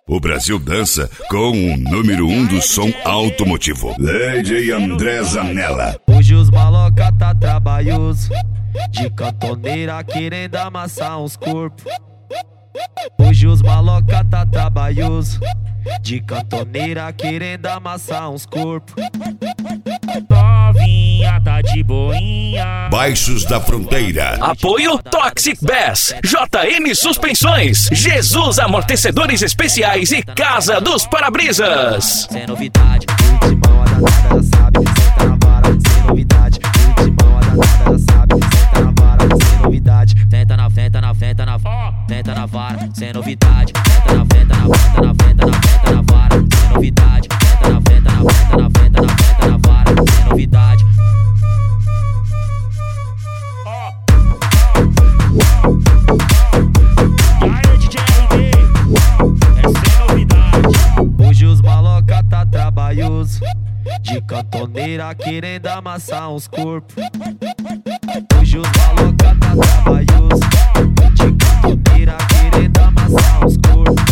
O Brasil dança com o número 1 do som automotivo, Lady André Zanella. Hoje os maloca tá trabalhoso, de cantoneira querendo amassar uns corpos. Hoje os maloca tá trabalhoso, de cantoneira querendo amassar uns corpos. Novinha tá de boinha. Baixos da Fronteira. Apoio Toxic Bass, JM Suspensões, Jesus Amortecedores Especiais e Casa dos Para-Brisas. Sem novidade, ultimão a danada já sabe, senta na vara. Sem novidade, ultimão a danada já sabe, senta na vara. Sem novidade, tenta na vara. Sem novidade, tenta na vara. Sem novidade, tenta na vara. Sem novidade. Aí, DJ RD, é sem novidade. Hoje os maloca tá trabalhoso, de cantoneira querendo amassar uns corpos. Hoje os maloca tá trabalhoso, de cantoneira querendo amassar uns corpos.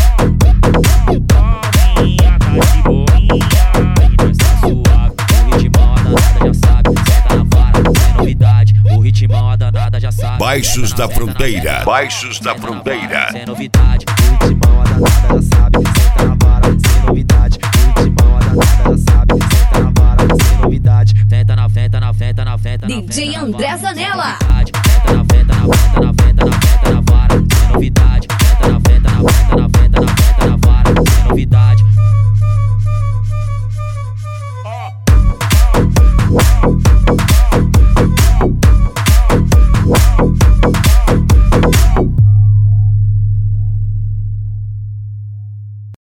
Novinha tá de boinha. E nós tá suave, o ritmão a danada já sabe, senta na vara. Sem novidade, o ritmão a danada já sabe. Baixos da Fronteira. Baixos da Fronteira. Sem novidade, o ritmão a danada já sabe.